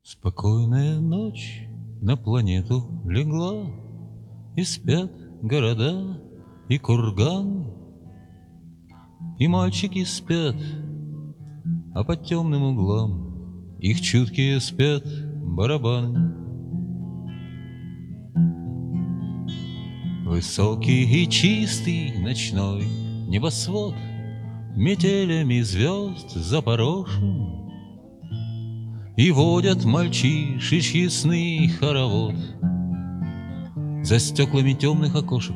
Спокойная ночь на планету легла, И спят города и курганы, И мальчики спят, а по темным углам Их чуткие спят барабаны. Высокий и чистый ночной небосвод Метелями звезд запорошен, И водят мальчишечьи сны хоровод За стеклами темных окошек.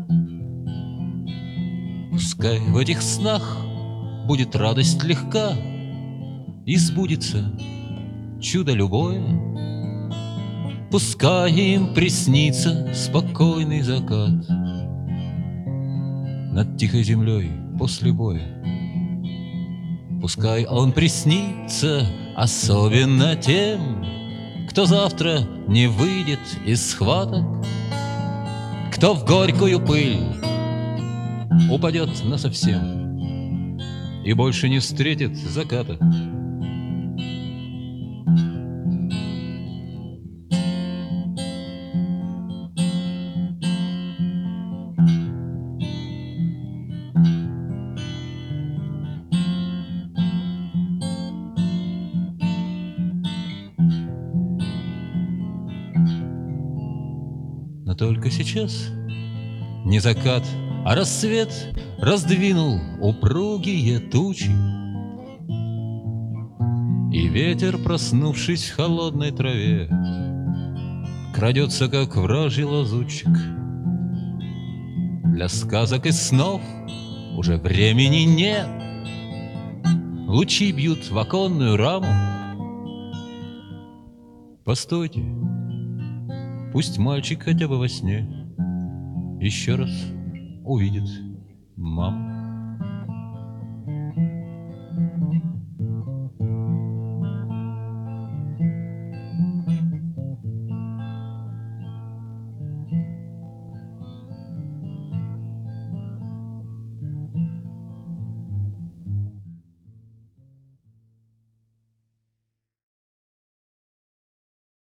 Пускай в этих снах будет радость легка, И сбудется чудо любое. Пускай им приснится спокойный закат Над тихой землей после боя. Пускай он приснится особенно тем, Кто завтра не выйдет из схваток, Кто в горькую пыль упадет насовсем И больше не встретит заката. Но только сейчас не закат, а рассвет Раздвинул упругие тучи, И ветер, проснувшись в холодной траве, Крадется, как вражий лазутчик. Для сказок и снов уже времени нет, Лучи бьют в оконную раму. Постойте, пусть мальчик хотя бы во сне Еще раз увидит маму.